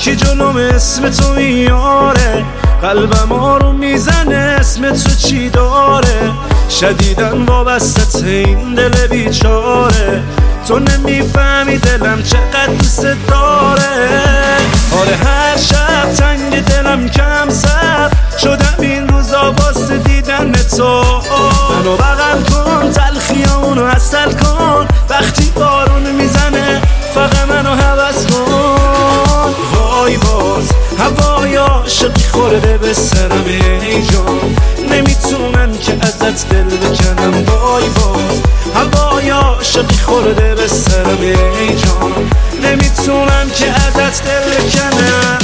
کی جلوم اسم تو میاره، قلبم آروم میزنه اسم تو چی داره، شدیدن وابسته این دل بیچاره، تو نمیفهمی دلم چقدر دوست داره. آره هر شب تنگ دلم کم سر شدم این روزا واسه دیدن تو، منو بغل کن تلخیامونو عسل کن، وقتی بارون میزنه فقط منو هوس کن. وای باز هوای عاشقی خورده به سرم ای جان، نمیتونم که ازت دل بکنم. وای باز هوای عاشقی خورده به سرم ای جان، نمیتونم که ازت دل بکنم.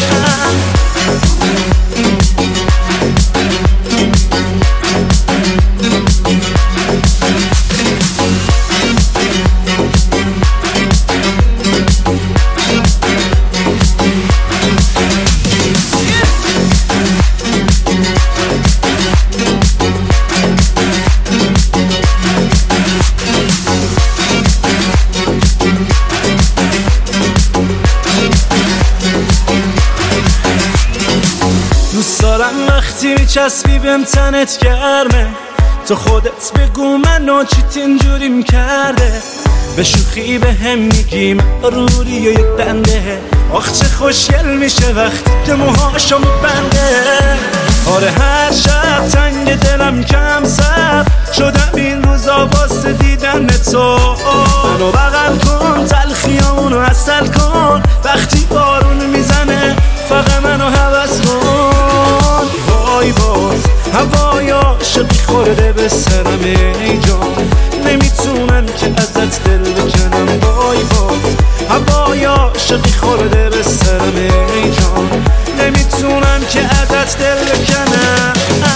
دوست دارم وقتی میچسبی بهم تنت گرمه، تو خودت بگو منو چیت اینجوریم کرده، به شوخی به هم میگیم روری و یک بنده، آخ چه خوشگل میشه وقتی که موهاشو میبنده. آره هر شب تنگ دلم کم سر شدم این روزا واسه دیدن تو، منو بغل کن تلخیامونو عسل کن، وقتی بارون میزنه فقط منو هوس کن. وای باز هوای عاشقی خورده به سرم ای جان، نمیتونم که ازت دل بکنم. وای باز هوای عاشقی خورده به سرم ای جان، نمیتونم که ازت دل بکنم.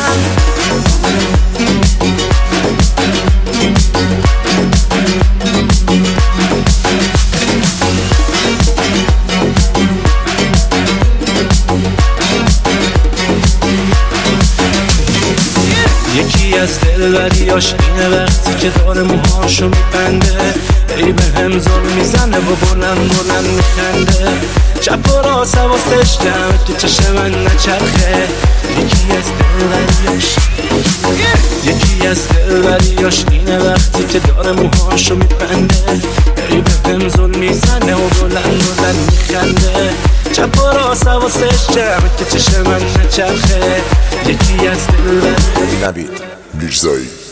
یکی از دلبریاش اینه وقتی که داره موهاشو میبنده، ای به هم زل میزنه و بلند بلند میخنده، چپ و راست حواسش جمعه تو چشم من نچرخه. یکی از دلبریاش اینه وقتی که داره موهاشو میبنده، ای به هم زل میزنه و بلند بلند میخنده، چپ و راست حواسش جمعه تو چشم من نچرخه. یکی از دلبریاش نوید میرزایی